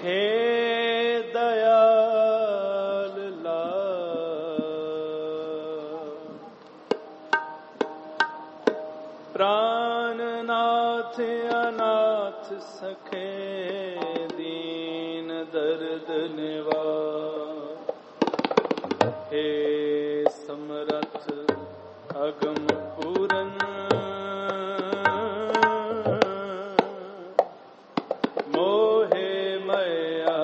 हे दयाल प्राणनाथ अनाथ सखे दीन दर्द निवार हे समरथ अगम पूरन मोहे मया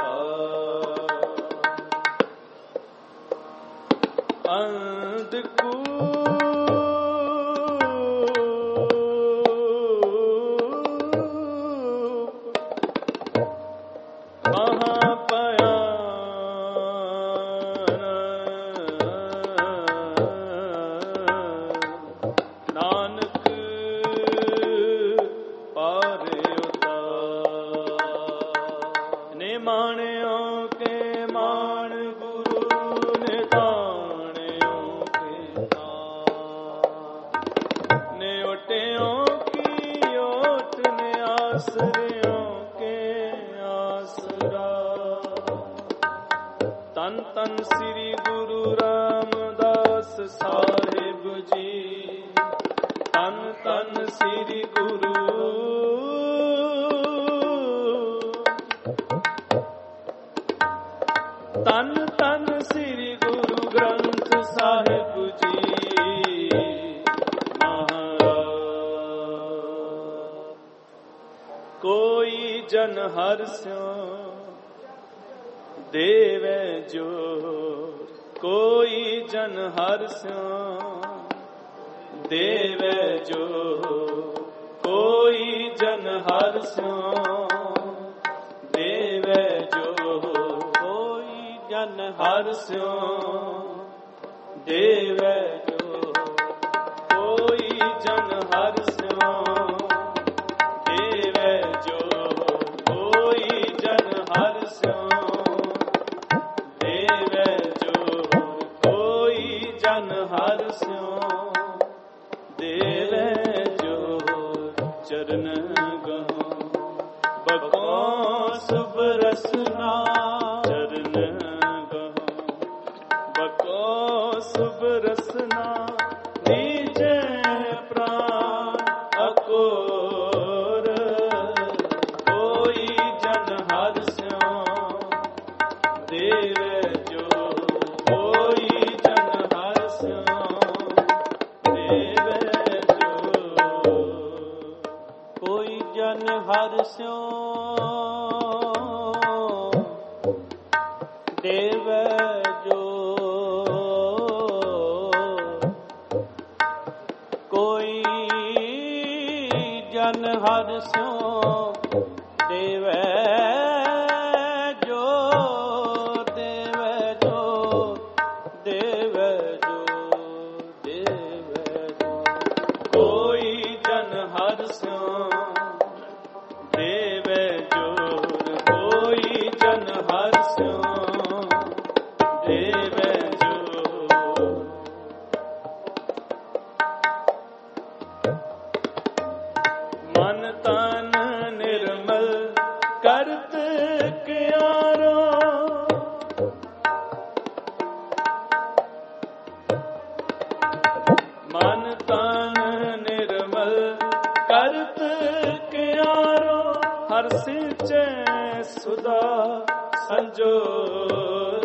देवे जोर कोई जन हर्ष्यों देवे जोर कोई जन हर्ष्यों देवे जोर कोई जन हर्ष्यों देवे जोर कोई जन हर्ष्यों देवे जोर कोई जन हर्ष्यों चरण गहो बको शुभ रसना चरण गहो बको शुभ रसना नीचे प्राण अकोर कोई जन हर्ष्यों देवे जो कोई जन हर्ष्यों देवे जन हर्ष्यों देवे जो कोई जन हर्ष्यों देवे जो देवे जो देवे जो देवे जो कोई जन हर्ष्यों देवे जोर कोई जन हर्ष्यों देवे जोर मन तन निर्मल करत क्यारो मन तन निर्मल करत क्यारो हर सिंचे सुधा संजोर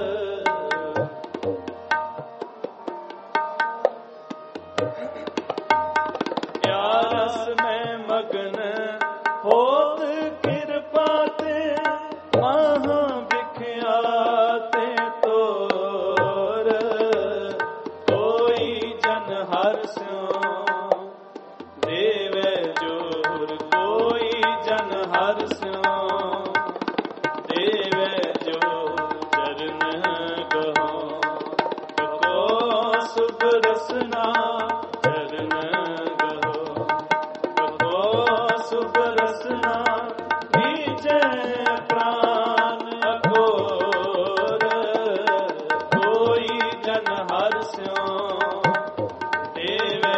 प्यारस में मगन होत कृपा ते महा बिख्याते तोर कोई जन हर्ष्यों देवे जोर कोई जन हर्ष्यों देवे जो चरण गहो बको शुभ रसना चरण गहो बको शुभ रसना नीचे प्राण अघोर कोई जन हर्ष्यों देवे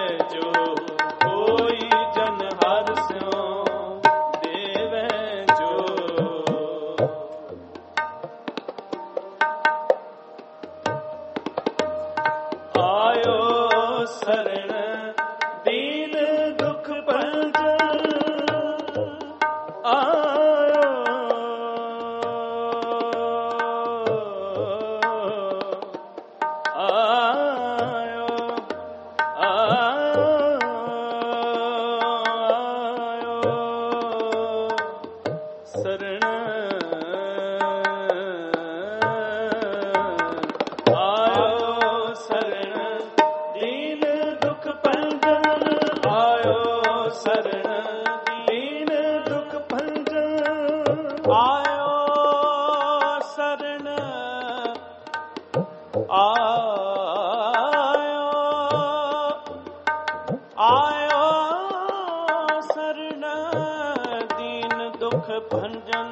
दुख भंजन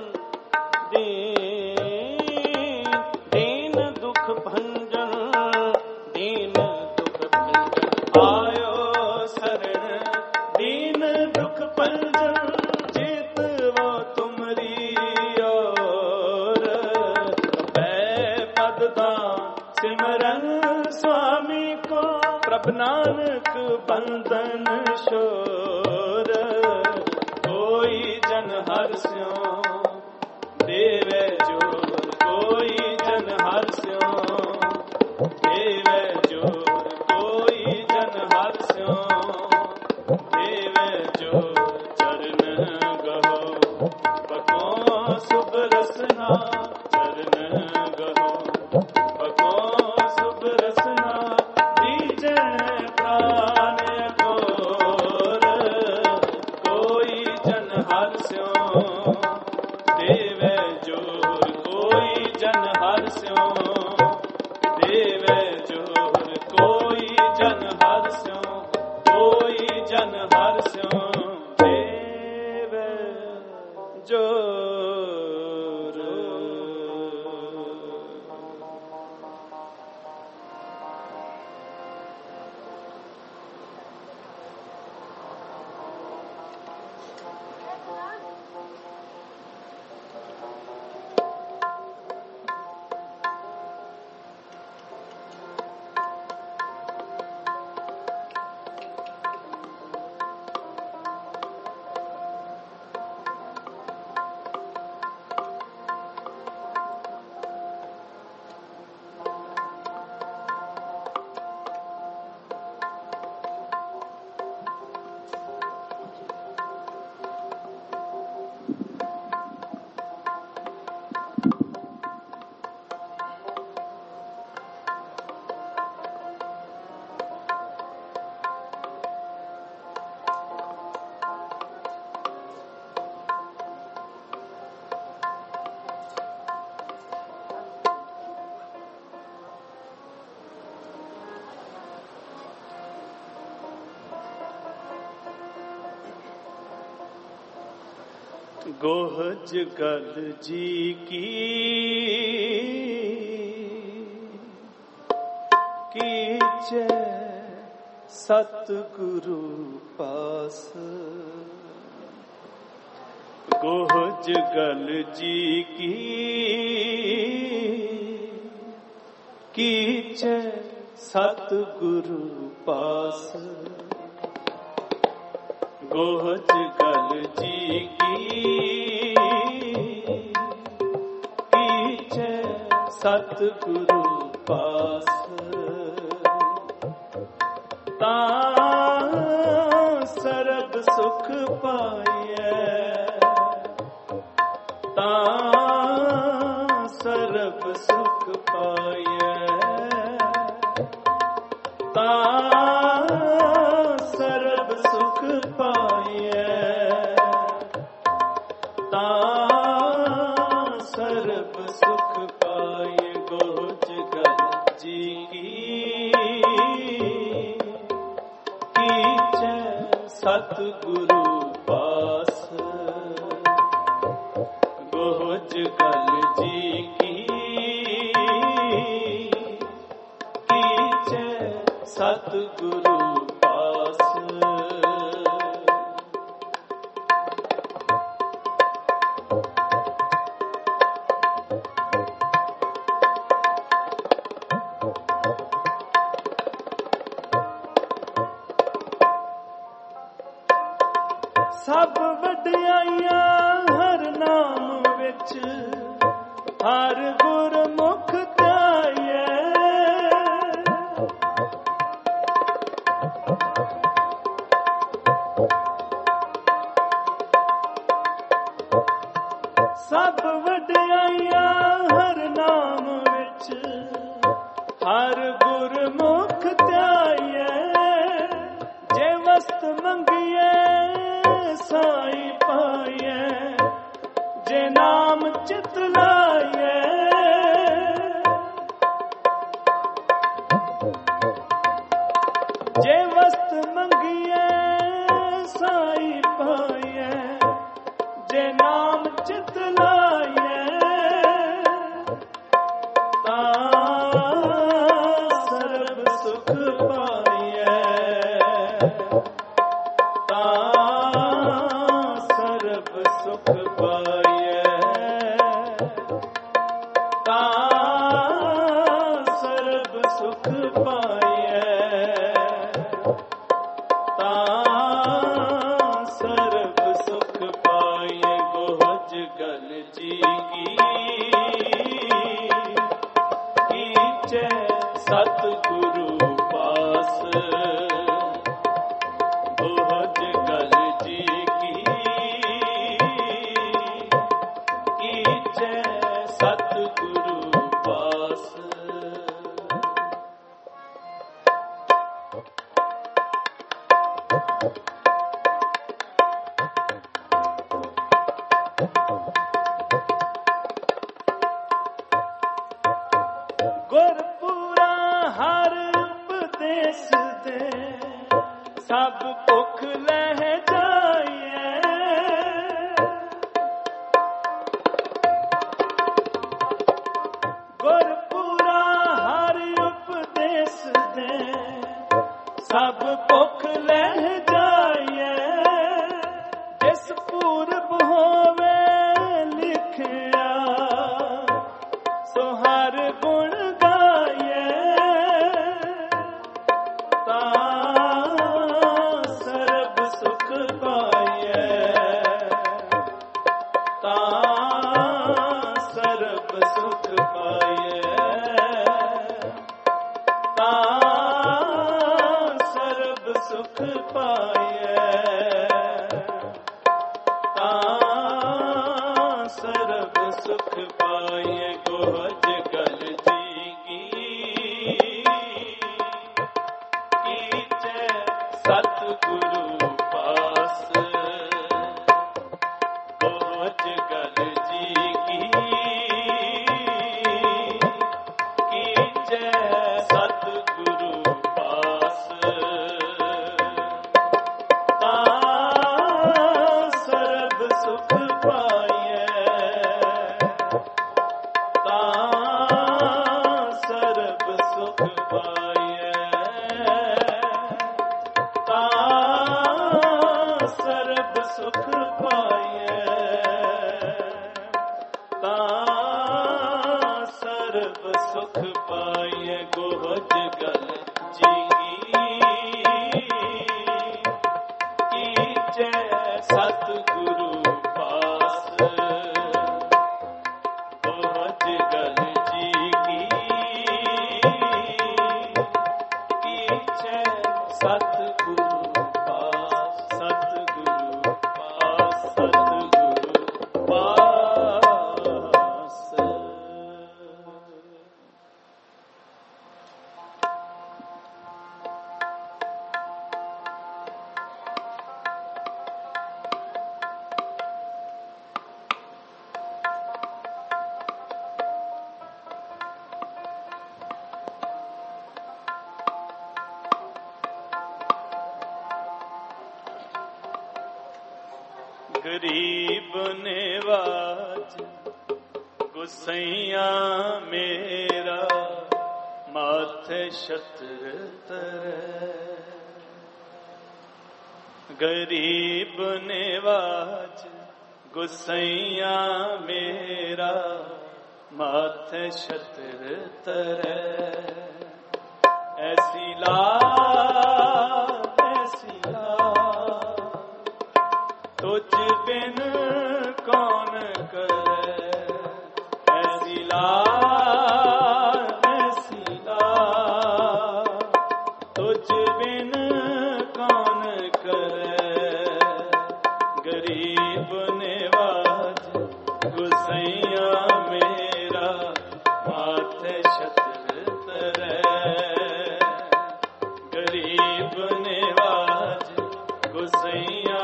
दीन दुख भंजन दीन दुख भंजन आयो शरण दीन दुख भंजन जीत वो तुमरी ओर पद दान सिमरन स्वामी को प्रभ नानक बंदन शोर कोई जन हर्ष्यो देवे जोर कोई जन हर्ष्यो देवे जोर कोई जन हर्ष्यो देवे जोर चरण गहो बको शुभ रसना चरण गहो बको शुभ रसना दीजे प्राण गोर कोई जन हर्ष्यो देवे जोर कोई जन हर्ष्यो देवे जोर कोई जन हर्ष्यो कोई जन हर्ष्यो देवे जोर। गोहज गल जी कीचे सतगुरु पास गोहज गल जी कीचे सतगुरु पास गोहज गल जी कीचे सतगुरु पास ता सरब सुख पाइए ता सरब सुख पाइए ता सरब सुख पाइए ता सरब सुख पाइए गोहज गल जी कीचे सतगुरु पास गोहज गल जी कीचे सतगुरु पास सब वडियाइयां हर नाम विच हर गुरमुख ध्याइए सब वडियाइयां हर नाम विच हर गुरमुख ध्याइए जे वस्त मंगिए साई पाइए जे नाम चित लाइए गुरपुरा हर उपदेश दे सब भुख लह जाइए। गुरपुरा हर उपदेश दे सब भुख लह जाइए। जिस पूरब होवे लिखिया सो हर गुण गरीब नेवाज गुसैया मेरा माथे छत्र तरे। गरीब नेवाज गुसैया मेरा माथे छत्र तरे। ऐसी तुझ बिन कौन करे। ऐसी तुझ बिन कौन करे। गरीब नेवाज गुसैया मेरा माथे छत्र तरे। गरीब नेवाज गुसैया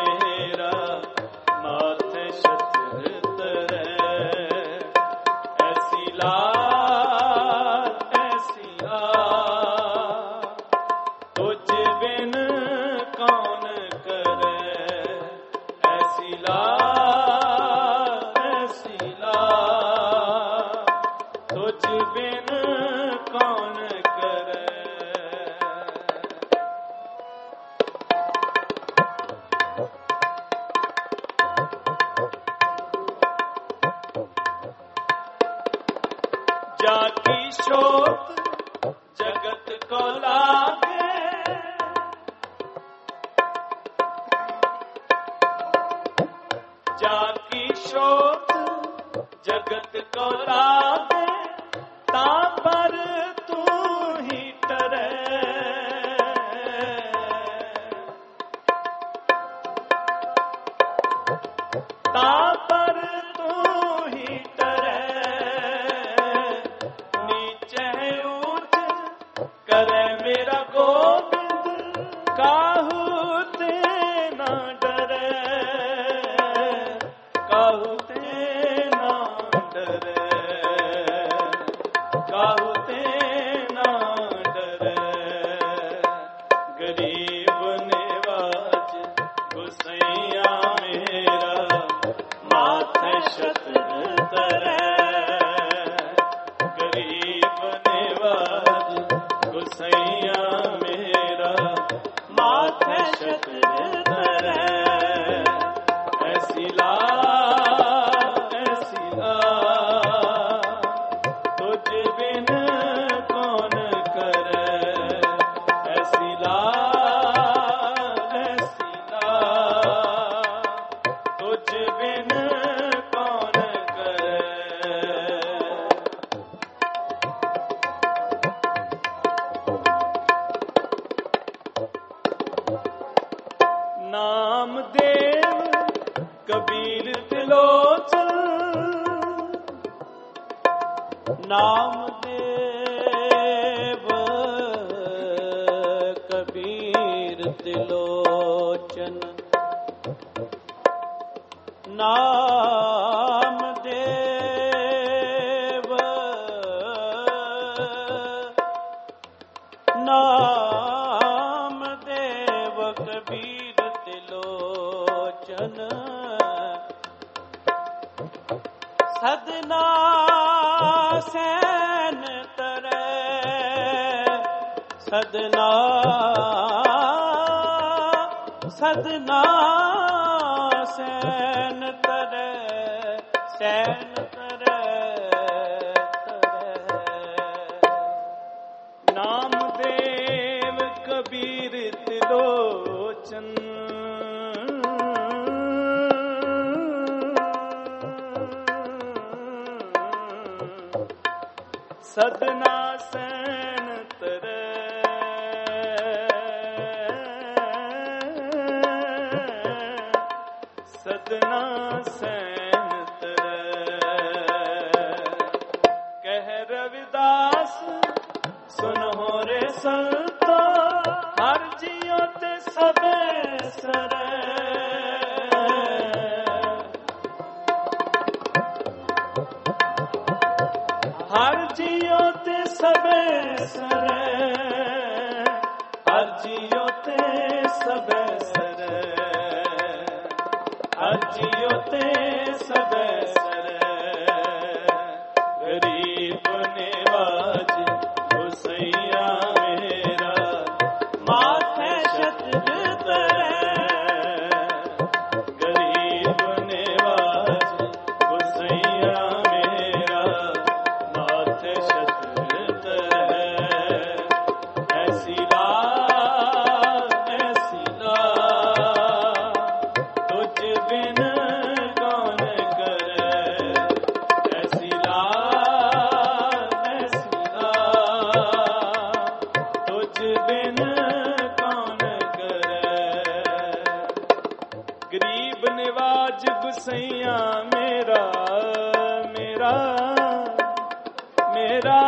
जाकी शोध जगत को लागे। जाकी शोध जगत को लागे। ता पर तू ही टरे। ता पर तू ही टरे। करे मेरा गोविंद काहू नामदेव कबीर त्रिलोचन नामदेव नामदेव कबीर त्रिलोचन सदना सैन तरे सदना सदना सैन तरे सैन तरे नामदेव कबीर त्रिलोचन सदना सैन तरे सदना सैन तरे कह रविदास सुनो रे संतो हर जियो ते सबे सरे हर जियो ते सबे सरे हर जियो ते सबे सरे हर जियो ते सबे सरे गरीब निवाज हुसैया मेरा माथे छत्र तरे गरीब निवाज हुसैया मेरा माथे छत्र तरे ऐसी ला तुझ बिन कौन करे ऐसी ला तुझ बिन कौन करे गरीब निवाज गुसैया मेरा मेरा मेरा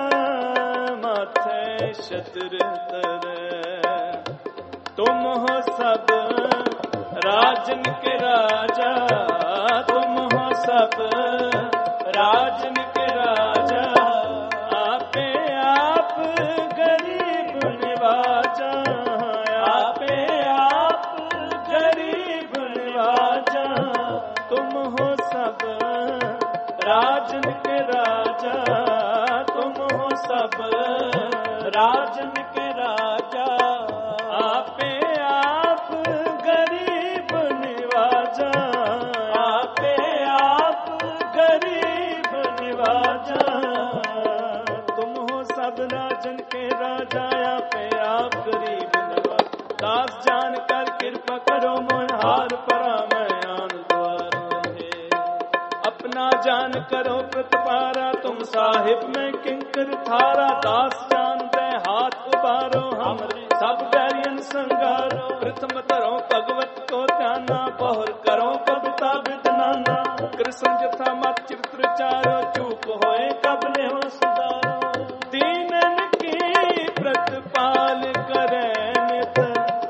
माथे छत्र तरे तुम हो सब राजन के राजा तुम हो सब राजन के राजा आपे आप गरीब निवाजा आपे आप गरीब निवाजा तुम हो सब राजन के राजा तुम हो सब राजन के राजा आपे आप गरीब निवाजा आपे आप गरीब निवाजा तुम हो सब राजन के राजा आपे आप गरीब निवाजा दास जान कर कृपा करो मोह हार परा मैं आन द्वारों है अपना जान करो प्रतपारा तुम साहिब में किंकर थारा दास जान दे हाथ उबारो हमरे सब बैरियन संगारो प्रथम धरो भगवत को ध्याना बहुर करो कविता विदनाना कृष्ण जथा मत चित्र चारो चूक होए कबले हो सुधारो दीनन की प्रतिपाल करे नित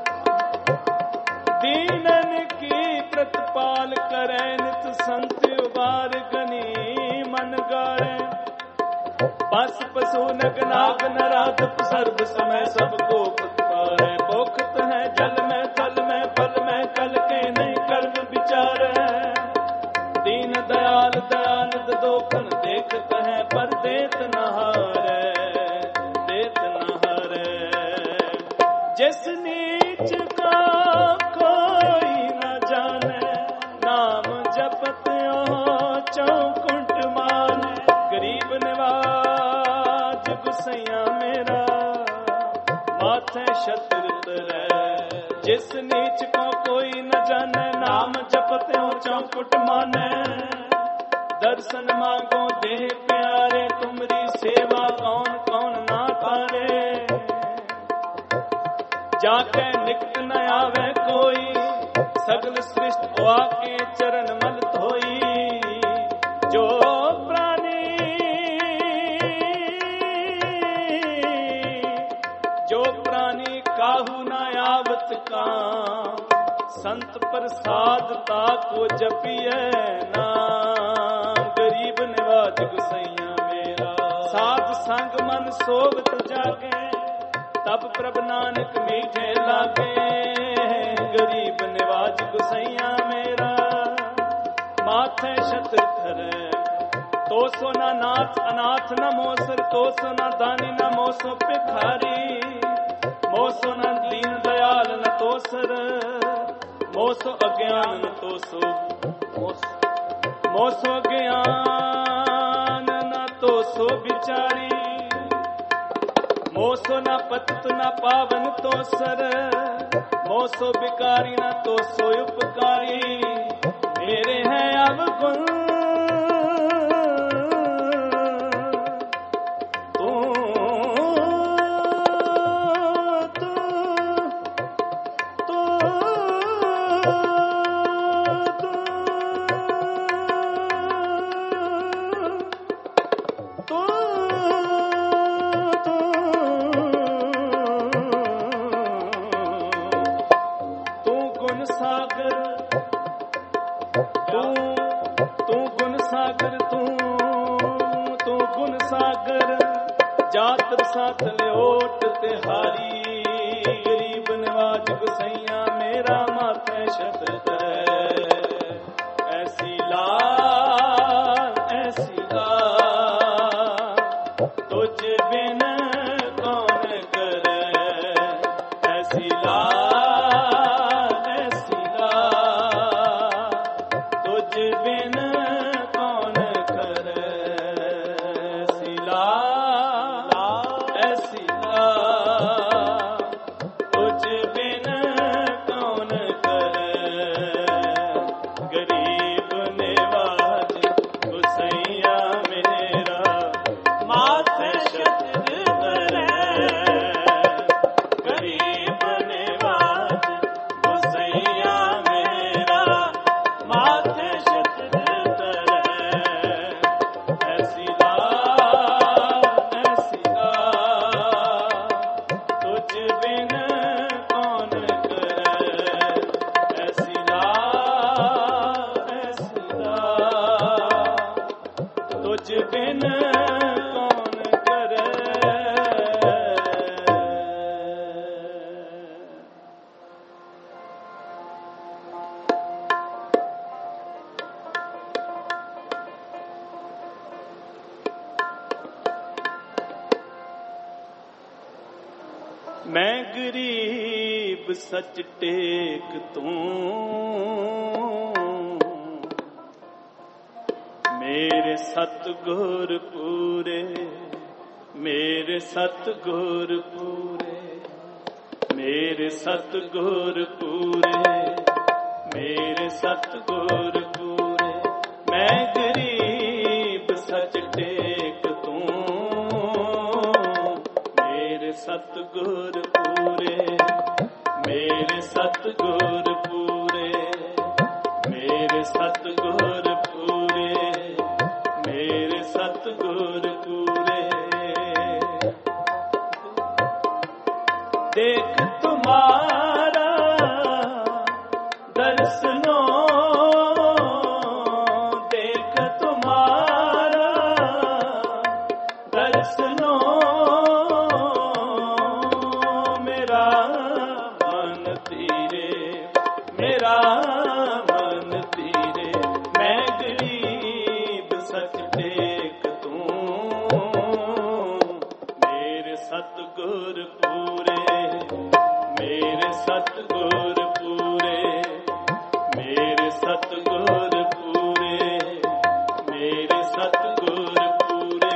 दीनन की प्रतिपाल करे नित संत उबार गनी मन गारे बस पशु नग नाग नराध सर्व समय सबको प्रतिपारे पोखत है जल में थल में फल में कल के नहीं कर्म विचार है दीन दयाल दयानंद दोखन देखत है पर देत नहारे जिस नीच का कोई न जाने नाम जपत हो चौकुंट माने गरीब निवाज गुसैया मेरा माथे छत्र तरे जिस नीच को कोई न जाने नाम जपत हो चौकुट माने दर्शन मांगो देह प्यारे तुमरी सेवा कौन कौन ना करे जाके निकट न आवे कोई सगल सृष्टि आके चरण मल धोई जो प्राणी काहू न आवत काम, संत प्रसाद ताको जपिए नाम। गरीब निवाज गुसैया मेरा, साध संग मन सोवत जागे, तब प्रभ नानक मीठे लागे। गरीब निवाज गुसैया मेरा, माथे छत्र धरे तो सो न नाथ, अनाथ न मोसर तो सो न दानी न मोसो भिखारी। मोसो न दीन दयाल न तोसर, मोसो अज्ञान न तोसो, मोसो अज्ञान न तोसो बिचारी। मोसो न पतित न पावन तोसर, मोसो बिकारी न तोसो उपकारी। मेरे हैं अवगुण साथ लोट तिहारी। गरीब निवाज गुसैया मेरा, माथे शब्द ऐसी लाल ऐसी लाल, तुझ बिन कौन करे। ऐसी लाल ऐसी लाल, तुझ बिन कौन करे। ऐसी लाल मैं गरीब सच टेक तूं, मेरे सतगुर पूरे, मेरे सतगुर पूरे, मेरे सतगुर पूरे, मेरे सतगुर पूरे। मैं गरीब सच टेक तूं, मेरे सतगुर पूरे, मेरे सतगुर पूरे, मेरे सतगुर पूरे, मेरे सतगुर पूरे। देख तुम्हारा दर्शनों, देख तुम्हारा दर्शनों, मेरा मन तीरे, मेरा मन तीरे। मैं गरीब सच टेक तूं, मेरे सतगुर पूरे, मेरे सतगुर पूरे, मेरे सतगुर पूरे, मेरे सतगुर पूरे।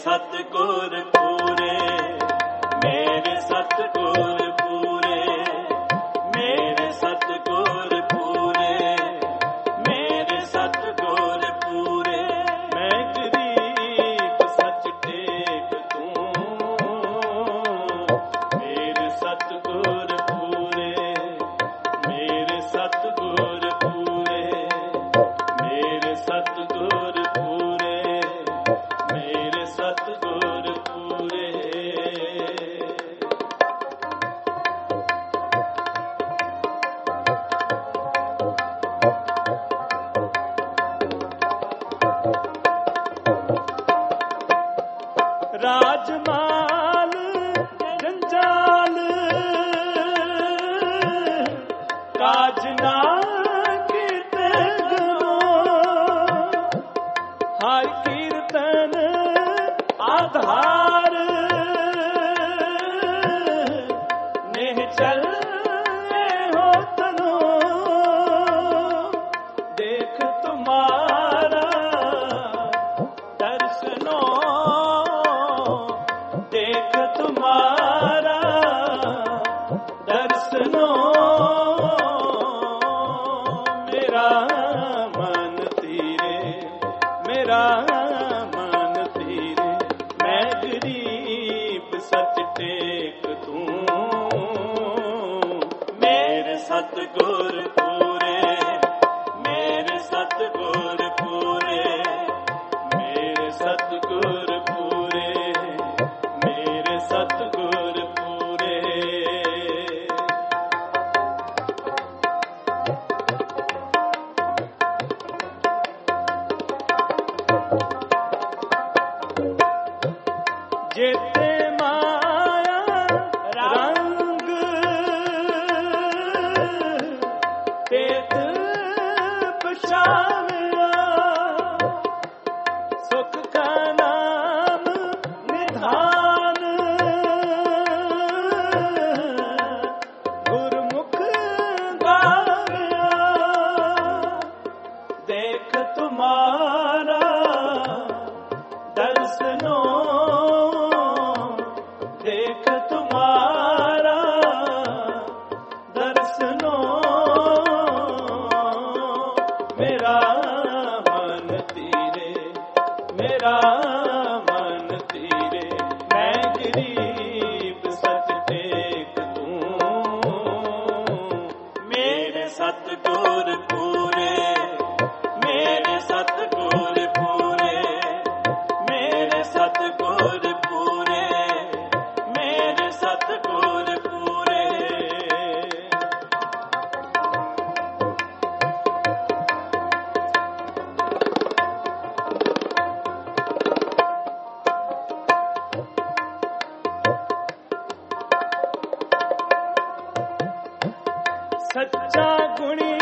सतगुर पूरे, मेरे सतगुर पूरे, मेरे सतगुर पूरे, मेरे सतगुर पूरे। मैं गरीब सच टेक दूं, मेरे सतगुर पूरे, मेरे सतगुर पूरे, मेरे सतगुर पूरे, मेरे सतगुर पूरे। राजमाल जंजाल काजना कीते गुरो, हर कीर्तन आधार नेह चल हो तनो। देख तुम्हारा दर्शनो, देख तुम्हारा दर्शनो। मेरा मन तीरे, मेरा मन तीरे। मैं गरीब सच टेक दूं, मेरे सतगुर पूरे, मेरे सतगुर पूरे, मेरे सतगुर पूरे, मेरे सतगुर पूरे। जेते माया रंग तेत पछावया, सुख का नाम निधान गुरमुख गावया। देख तुम्हारा दर्शनो, देख तुम्हारा दर्शनो। मेरा मन तीरे, मेरा मन तीरे। मैं गरीब सच टेक दूं, मेरे सतगुर पूरे, मेरे सतगुर पूरे, मेरे सतगुर पूरे, मेरे सतगुर पूरे। सच्चा गुणी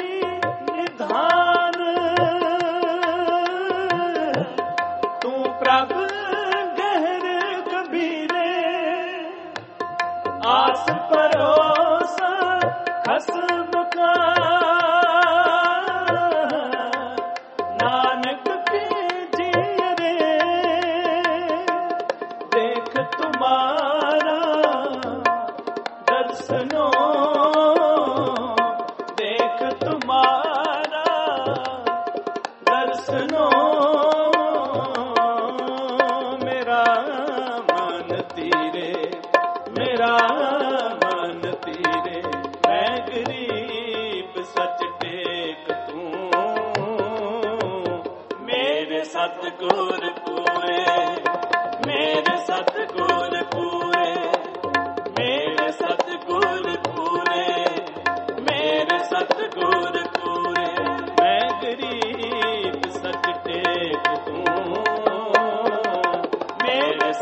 निधान, तू प्रभ गहर कबीरे। आस परोसा खसम का, नानक की जियरे। देख तुम्हारा दर्शनो, देख तुम्हारा दर्शनो। मेरा मन तीरे, मेरा मन तीरे। मैं गरीब सच टेक दूं, मेरे सतगुर पूरे, मेरे सतगुर पूरे, मेरे सतगुर पूरे, मेरे सतगुर पूरे। मैं गरीब सच टेक दूं, मेरे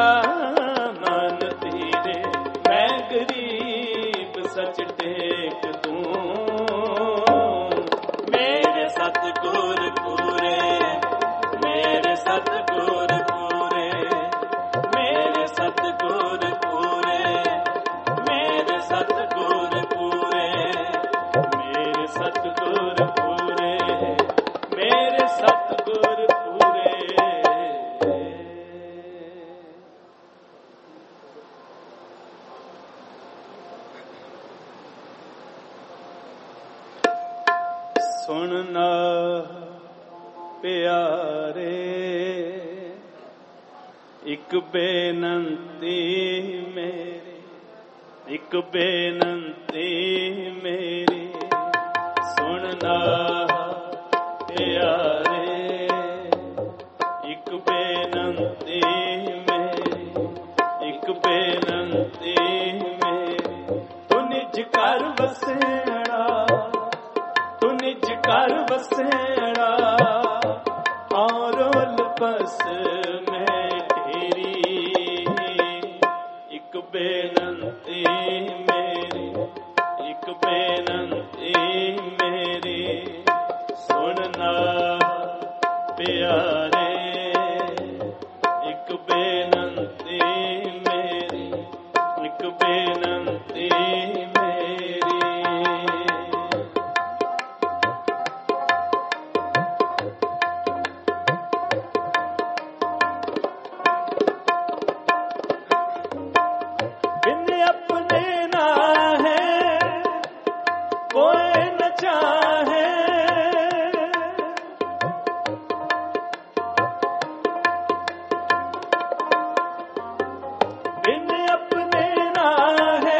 ਮੇਰਾ ਮਨ ਤੇਰੇ, ਮੈਂ ਗਰੀਬ ਸੱਚ ਟੇਕ ਤੂੰ। ਮੇਰੇ ਸਤਿਗੁਰ ਪੂਰੇ, ਮੇਰੇ ਸਤਿਗੁਰ ਪੂਰੇ, ਮੇਰੇ ਸਤਿਗੁਰ ਪੂਰੇ, ਮੇਰੇ ਸਤਿਗੁਰ ਪੂਰੇ, ਮੇਰੇ ਸਤਿਗੁਰ ਪੂਰੇ, ਮੇਰੇ ਸਤਿਗੁਰ ਪੂਰੇ। ਸੁਣਨਾ ਪਿਆਰੇ, ਇੱਕ ਬੇਨੰਤੀ ਮੇਰੀ, ਇੱਕ ਬੇਨੰਤੀ ਮੇਰੀ, ਸੁਣਨਾ ਪਿਆਰੇ, ਇੱਕ ਬੇਨੰਤੀ ਮੇਰੀ, ਇੱਕ ਬੇਨੰਤੀ ਮੇਰੀ। ਤੂੰ ਨਿਜ ਘਰ ਵਸੇੜਾ, ਤੂੰ ਨਿਜ ਘਰ ਵਸੇੜਾ, ਔਰਲ ਬਸ ਮੈਂ ਤੇਰੀ। ਇੱਕ ਬੇਨੰਤੀ ਮੇਰੀ, ਇੱਕ ਬੇਨੰਤੀ ਮੇਰੀ, ਸੁਣਨਾ ਪਿਆਰੇ, ਇੱਕ ਬੇਨੰਤੀ ਮੇਰੀ, ਇੱਕ ਬੇਨੰਤੀ ਮੇਰੀ। बिन अपने ना है कोई न चाहे, बिन अपने ना है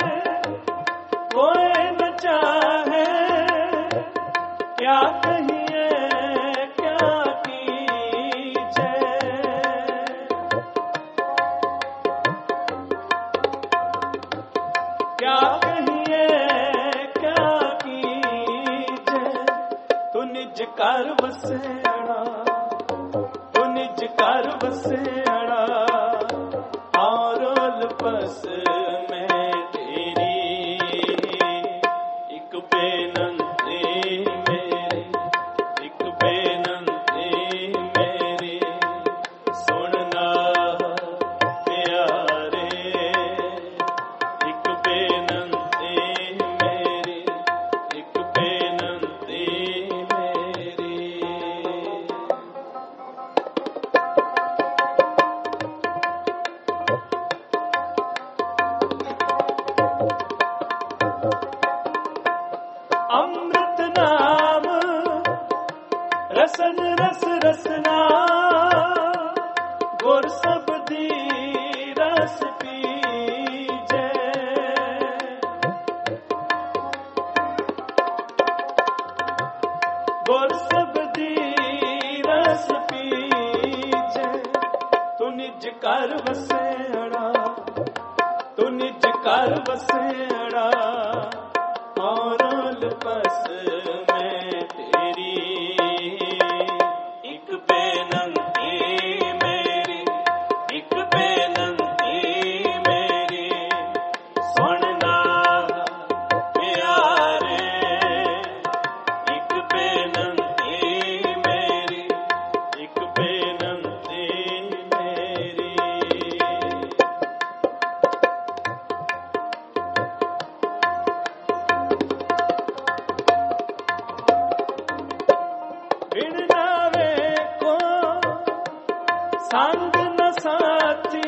कोई न चाहे। क्या कहिए क्या कीजिए, क्या कहिए क्या कीजिए। तू निज घर बसेड़ा, तू निज घर बसेड़ा, औरल बस मैं तेरी। एक बेनंती मेरी, एक बेनंती मेरी, सुनना प्यारे, एक बेनंती मेरी, एक बेनंती मेरी। अमृत नाम रसन रस रसना, गुर सबदी रस पीजे। गुर सबदी रस पीजे। तू निज घर वसेड़ा, तू निज घर वसेड़ा, औरल बस मैं तेरी। एक बेनंती मेरी, एक बेनंती मेरी, सुनना प्यारे, एक बेनंती मेरी, एक बेनंती मेरी। बिन नावे को संग न साथी,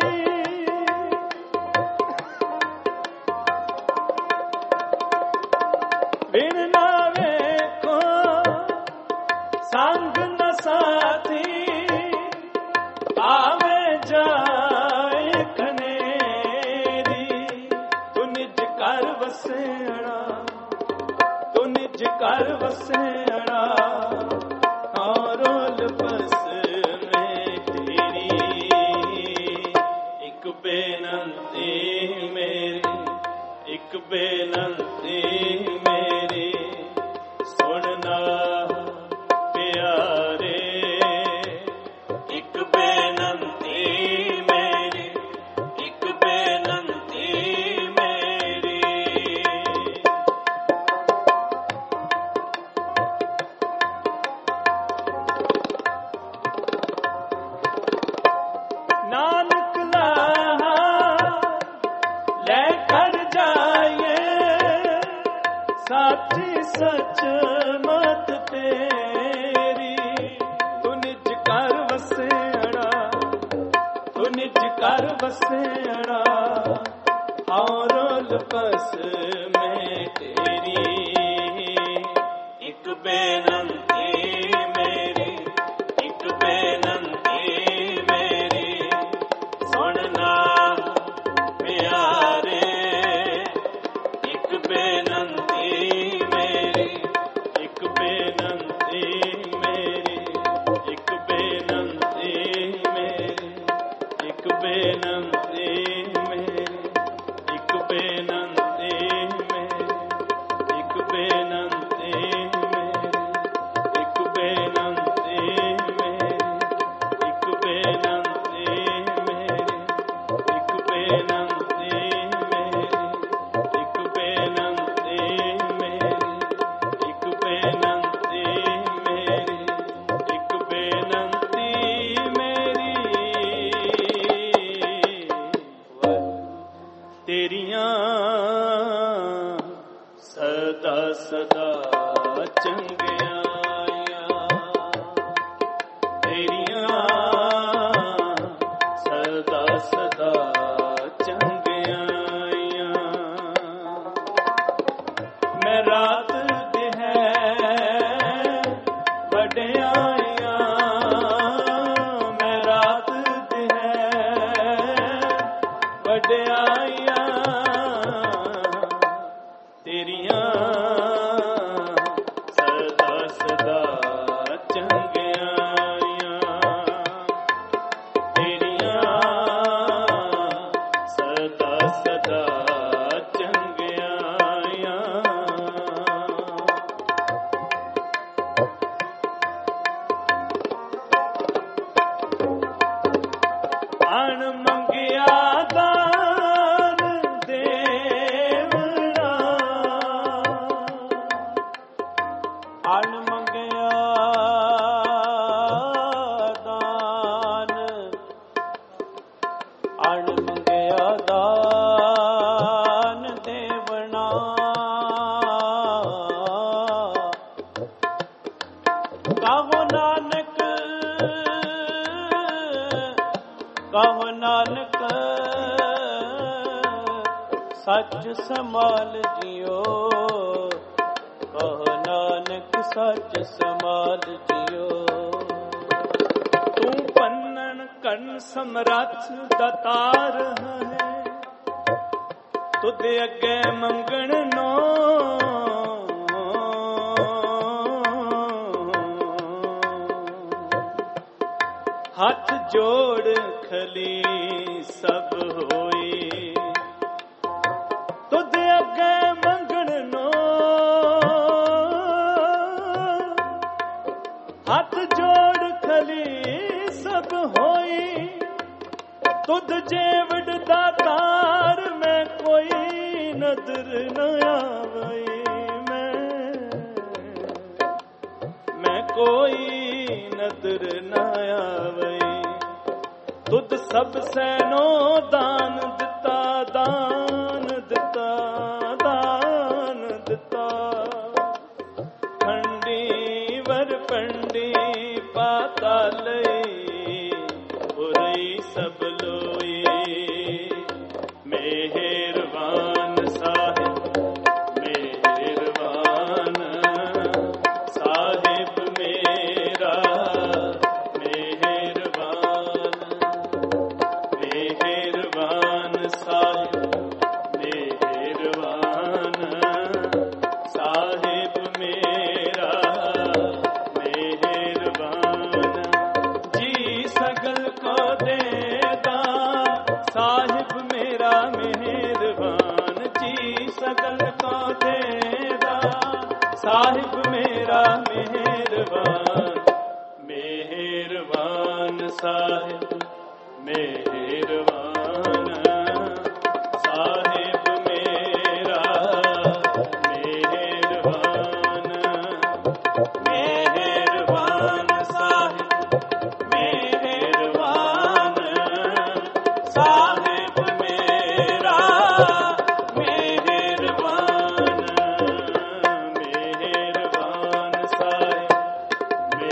बिन नावे को संग न साथी। आवे जाए खनेरी, तू निज घर वसेड़ा, तू निज घर वसेड़ा, औरल बस मैं तेरी। एक बेनंती मेरी, एक बेनंती मेरी, सुनना प्यारे, एक बेनंती मेरी। निज कर बसेड़ा और बस में तेरी एक बेनंती मेरी, एक बेनंती मेरी सुनना प्यारे, एक बेनंती मेरी, एक बेनंती मेरी, एक बेनंती मेरी, एक बेनंती मेरी, एक बेनंती मेरी, एक बेनंती मेरी, एक बेनंती मेरी, एक बेनंती मेरी, एक बेनंती मेरी, एक बेनंती मेरी, एक बेनंती मेरी, एक बेनंती मेरी। तेरियां सदा सदा चंगियां, तेरियां सदा सदा चंगियां। मैं रात दे है वड्याइयां, मैं रात दे है वड्याइयां, तेरियां सदा सदा चंगियां, तेरियां सदा सदा चंगियां। अण मंगिया दान देवड़ा, अण मंगिया दान, अण मंगिया दान देवना। कहो नानक, कहो नानक सच संभाल जियो, कहो नानक सच संभाल जियो। तू पन्नन कन समरथ दातार है, तुद अगे मंगण नो हाथ जोड़ खली सब होई, तुद अगे मंगण नो हाथ जोड़ खली सब होई। तुद जेवड़ दातार में कोई नदर न आवई, मैं कोई नदर न आवई। तुद सब सैनो दान दिता, दान दिता, दान दिता। खंडी वर पंडी पातालई, उरई सब लोई। मेहरबान साहिब, मेहरबान साहिब मेरा, मेहरबान, मेहरबान साहिब, मेहरबान साहिब मेरा, मेहरबान। जी सगल को दे दान, साहिब मेरा मेहरबान। जी सगल को दे दान, साहिब मेरा मेहरबान। मेहरबान साहिब, मेहरबान साहिब मेरा, मेहरबान, मेहरबान साहिब, मेहरबान साहिब मेरा, मेहरबान, मेहरबान साहिब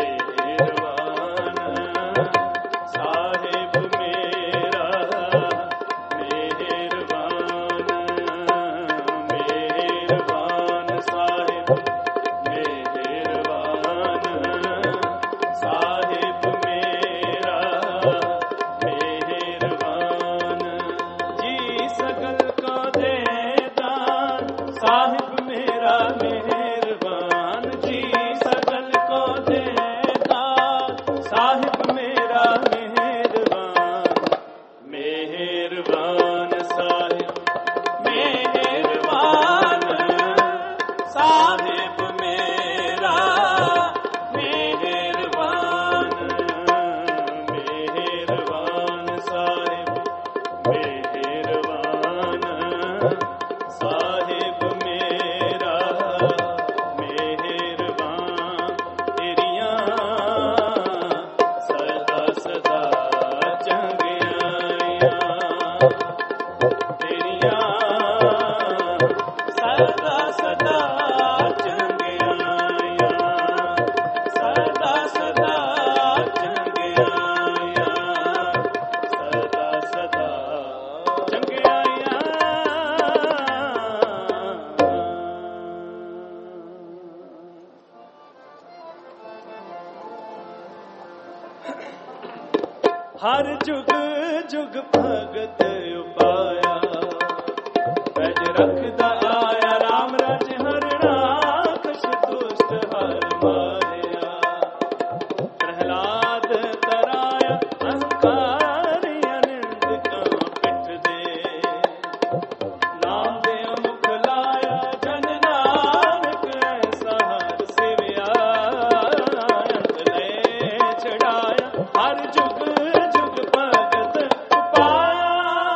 जुग जुग भगत उपाया पैज रखदा आया राम राज हरना कछ दुष्ट हर मारिया प्रहलाद तराया अहंकारी अनिंद का पिठ दे नाम दे मुख लाया जन नानक ऐसा हर सेविया अंत ले चढ़ाया हर जुग जुग भगत उपाया।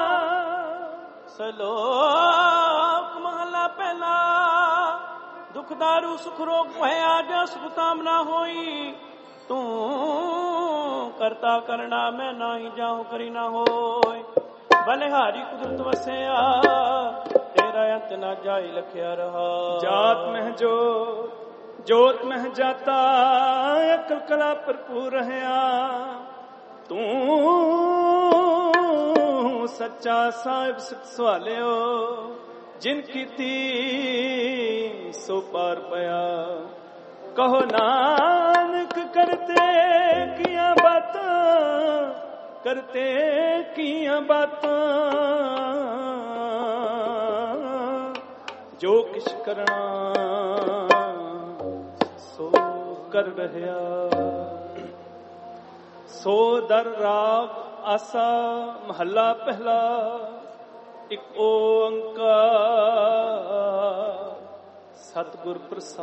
सलोक महला पहला दुख दारू सुख रोग भय आजा सुख कामना होई तू करता करना मैं नाही जाऊं करी ना होय बलिहारी कुदरत वसया तेरा अंत ना जाई लखिया रहा। जात में जोत में जाता अकल कला भरपूर रहया तू सच्चा साहिब सिख सवालियो जिन कीती सो पार पया कहो नानक करते किया बातां जो किश करना सो कर रहया। सो दर राग आसा महला पहला एक ओंकार सतगुर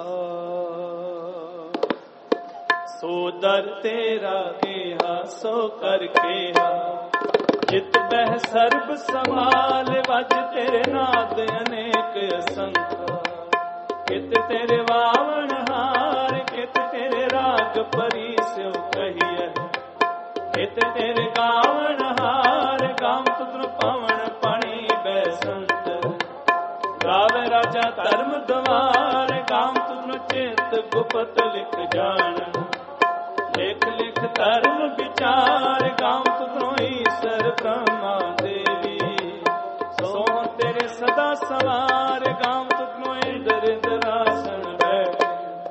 प्रसाद। सो दर तेरा गेहा सो कर केहा जित बह सर्ब समाल वज तेरे नाद अनेक असंख्य कित तेरे वावण हार कित तेरे राग परी स्यो कहिए कित तेरे गावण हार गाम तुद्र पावण पाणी बैसंत गावे राजा धर्म दवार गाम तुद्र चेत गुपत लिख जान लिख लिख धर्म विचार गाम तुद्रो ईश्वर ब्रह्मा देवी सोह तेरे सदा सवार गाम तुद्रो इंद्र इंद्रासन बैठे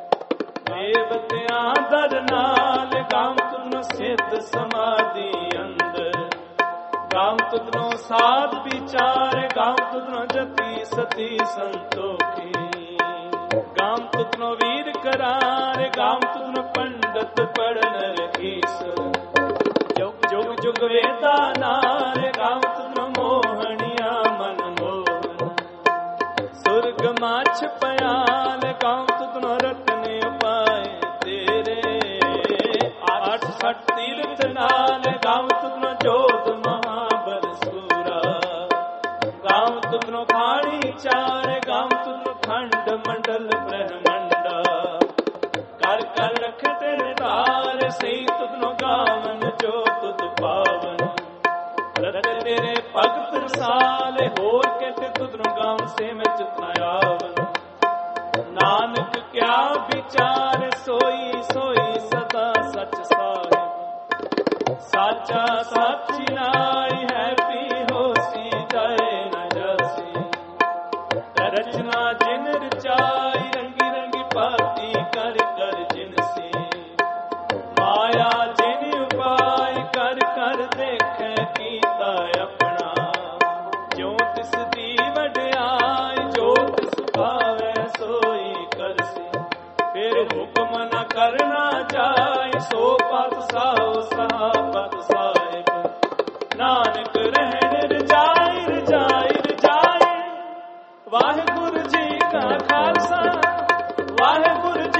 देवत्या दर नाल गाम तुद्रो सिद्ध समाधि अंदर गाम तुद्रो साध विचार गाम तुद्रो जति सती संतोखी गाम तुद्रो वीर करार गाम तुद्रो पंडित पढ़न रखीस जुग जुग जुग वेदा नार गाम तुद्रो मोहनिया मन मोहन सुर्ग माछ पयाल गाम तुद्रो रत्न उपाय तेरे आठ सठ तीर्थ नाल गाम तुद्रो जोध महाबल सूरा गाम तुद्रो खाणी चार गाम तुद्रो खंड मंडल ब्रह्मंडा कर कर रख तेरे तार सही तुद्रो गावन जो तुद पावन रत तेरे भगत रसाल होर कहते तुद्रो गाम से में जितना आवन नानक क्या विचार सोई सोई सदा सच साहिब साचा साची नाई है पी होसी जाए न जासी रचना जिन रचाई रंगी रंगी पाती कर कर जिनसी माया जिन उपाय कर कर देखे कीता अपना जो तिस दी वड्याई जो तिस भावे सोई करसी फिर हुक्म न करना जाए सो पत साओ सहाबत साहिब नानक रहन रजाई रजाई रजाई वाहिगुरु जी का खालसा वाहिगुरु